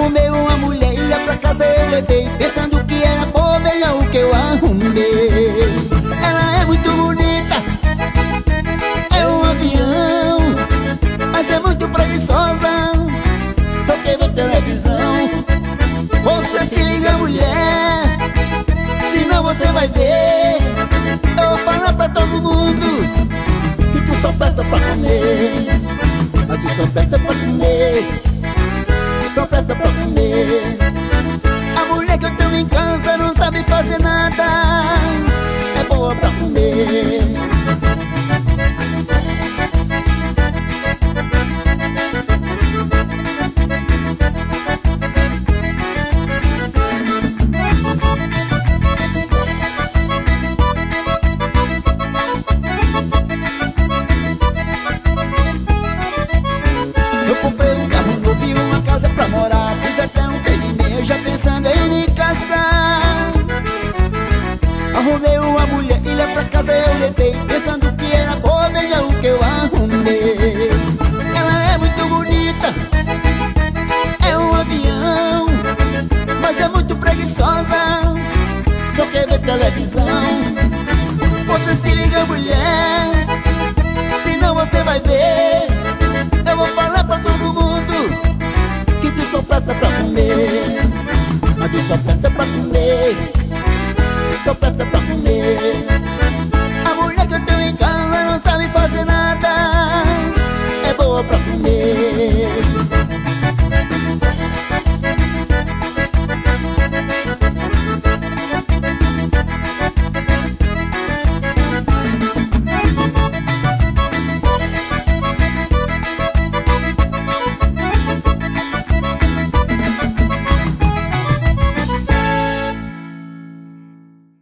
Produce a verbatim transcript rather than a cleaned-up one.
Arrumei uma mulher e lá pra casa eu levei, pensando que era boa, veja o que eu arrumei. Ela é muito bonita, é um avião, mas é muito preguiçosa, só quer ver televisão. Você se liga, mulher, senão você vai ver. Eu vou falar pra todo mundo que tu só presta pra comer. Mas tu só presta pra comer, só presta pra comer. A mulher que eu tenho em casa não sabe fazer nada, é boa pra comer. Eu comprei um carro novo e uma casa pra morar, fiz até um pé de meia já pensando em me casar. Arrumei uma mulher e lá pra casa eu levei, pensando que era boa, veja o que eu arrumei. Ela é muito bonita, é um avião, mas é muito preguiçosa, só quer ver televisão. Você se liga, mulher, senão você vai ver. Eu vou falar pra todo mundo que tu só presta pra comer. Mas tu só presta pra comer, só presta pra comer.